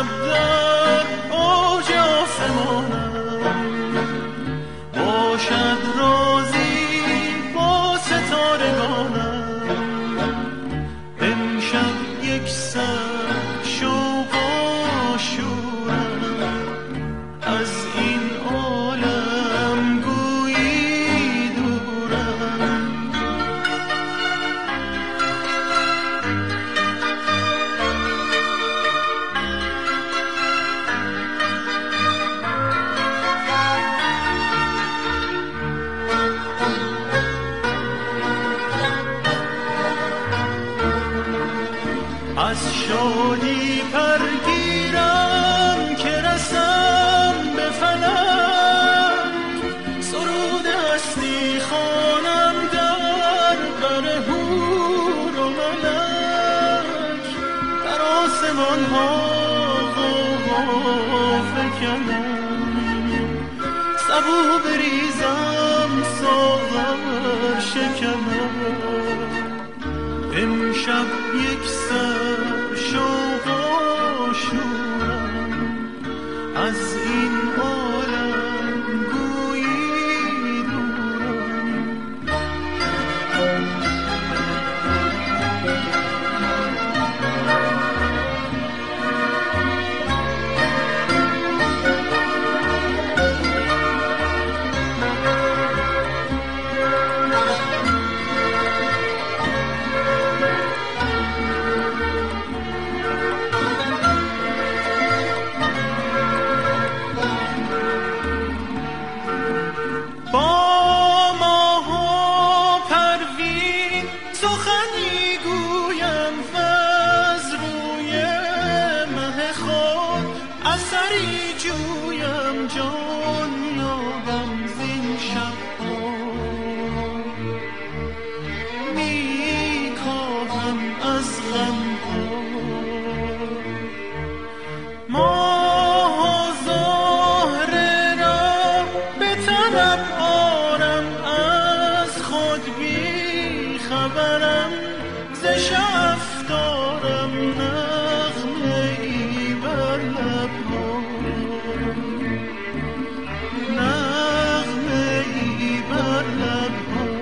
امشب در اوج آسمانم، باشد رازی با ستارگانم. امشب یک سر شوق و شورم، از این عالم گویی دورم. از شادی پرگیرم که رسم به فلک، سرود هستی خوانم در بر حور و ملک. در آسمان ها غوغا فکنم، سبو بریزم ساغر شکنم. امشب یک سر شوق و شورم، از این عالم گویی دورم. سخنی گویم از روی مه خود، اثری جویم جان یابم زین شب‌ها. می کاهم از غم‌ها ماه زهره را به طلب آرم، از خود بی خبرم ز شف دارم نغمه ای بر لب‌ها، نغمه ای بر لب‌ها.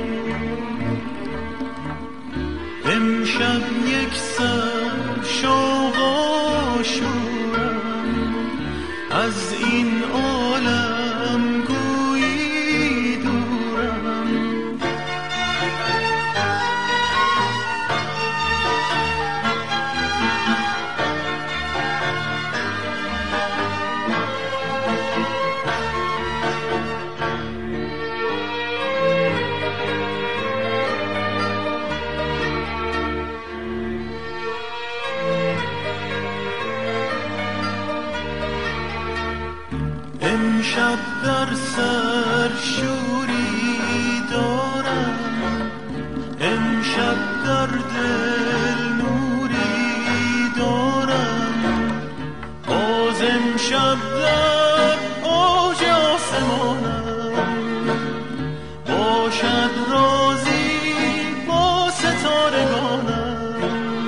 امشب یک سر شوق و شورم، از این عالم گویی دورم. امشب در سر شوری دارم، امشب در دل نوری دارم. باز امشب در اوج آسمانم، باشد رازی با ستارگانم.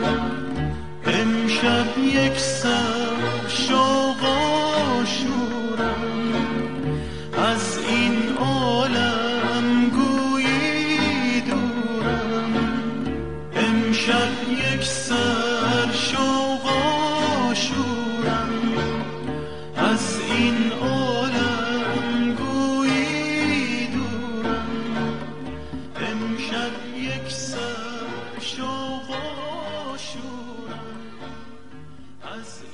امشب یک سر شوق و شورم، از این عالم گویی دورم. امشب یک سر شوق و شورم، از این عالم گویی دورم. امشب یک سر شوق و شورم، از